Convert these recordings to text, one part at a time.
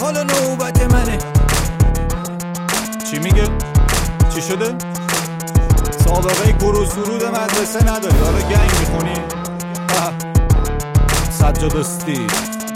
حالا نوبت منه. چی میگه؟ چی شده؟ سابقه گروه سرود مدرسه نداری، حالا گنگ میخونی؟ سجادستی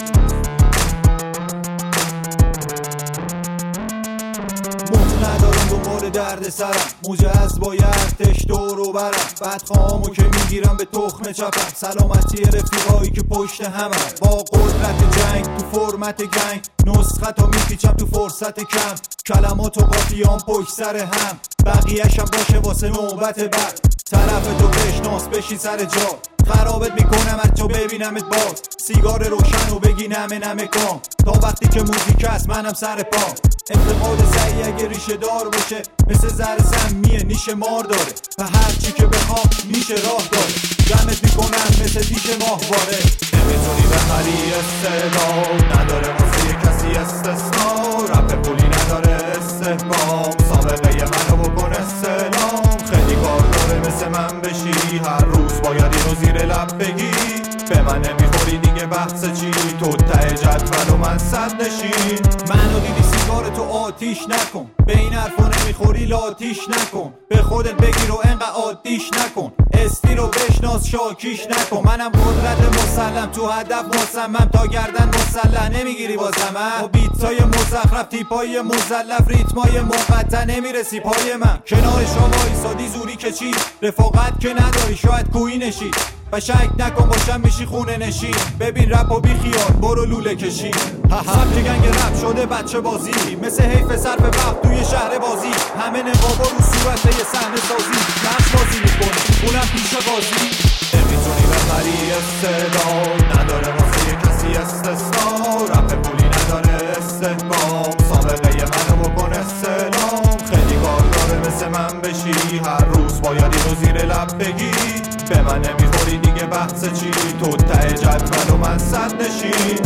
ندارم دنبال درد سرم، مجهز با یه ارتش دورو برم، بدخوامو که میگیرم به تخم چپم، سلامتی رفیقایی که پشت همم، با قدرت جنگ تو فرمت گنگ، نسختا میپیچم تو فرصت کم، کلمات و قافیام پشت سر هم، بقیه‌شم باشه واسه نوبت بعد، طرف تو بشناس بشی سر جا، خرابت میکنم از تو ببینمت باز، سیگار روشن و بگی نمه نمه کام، تا وقتی که موزیک هست منم سر پام، انتقاد سعی اگه ریشه دار باشه مثل زر سمیه نیشه مار داره، و هر چی که بخوام میشه راه داره، جمعت میکنم مثل دیش ماهواره. نمیتونی بخری استعداد، نداره واسه کسی استثنا، رپ پولی نداره استحباب، سابقه منو بکن استعلام، خیلی کار داره مثل من بشی، هر روز باید اینو زیر لب بگی، به من نمیخوری دیگه بحث چی، تو ته جدول و من صد نشین، منو دیدی سیگار تو آتیش نکن، به این حرفا نمیخوری لاتیش نکن، به خودت بگیر و انقدر عادیش نکن، استی رو بشناس شاکیش نکن، منم قدرت مسلم تو هدف مصمم، تا گردن مسلح نمیگیری با زمن، با بیتای مزخرف تیپای مزلف ریتمای مقطع نمیرسی پای من، کنار شما ایسادی زوری که چی، رفاقت که نداری شاید کوی نشی، و شک نکن باشم میشی خونه نشین، ببین رپ و بی خیال برو لوله کشی، سبک گنگ رپ شده بچه بازی، مثل حیف صرف وقت توی شهر بازی، همه نقابا رو صورت یه صحنه سازی، نقش بازی میکنی اونم پیش بازی. نمیتونی بخری استعداد، نداره واسه کسی استثنا، رپ پولی نداره استحباب، سابقه منو بکن استعلام، خیلی کار داره مثل من بشی، هر روز باید اینو زیر لب بگی، به من نمیخوری دیگه بحث چی، تو ته جدول و من صد نشین،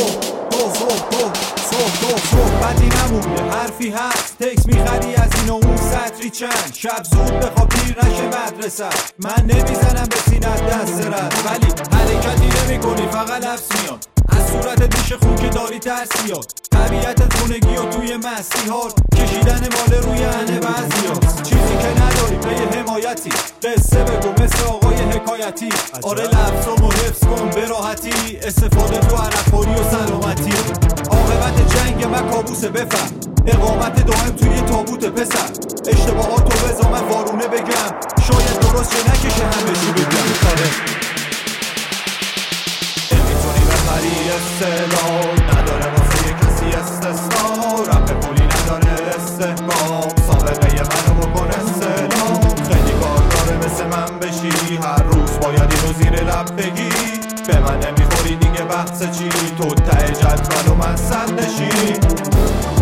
صحبتی نمونده حرفی هست، تکس میخری از این و اون سطری چند، شب زود بخواب پیر نشه مدرسه، من نمیزنم به سینت دست رد، ولی حرکتی نمی کنی فقط لفظ میاد، از صورت دیش خون که داری ترسیاد، طبیعت خونگی و توی مستی هار، کشیدن مال روی انه بعضیات، چیزی که نداری پی حمایتی، قصه بگو مثل آقای حکایتی، آره لفظامو حفظ کن به راحتی، استفاده تو عرق‌خوری و سلامتی، عاقبت جنگ من کابوسه بفهم، اقامت دائم توی تابوت پسر، اشتباهات تو بذار من وارونه بگم، شاید درست چه نکشه همه چی بگم، نمیتونی بخری استعداد، نداره واسه کسی استثنا، رپ پولی نداره استحباب، سابقه منو بکن استعلام، خیلی کار داره مثل من بشی، هر روز باید اینو زیر لب بگی، به من نمیخوری دیگه بحث چی، تو ته جدول و من صد نشین.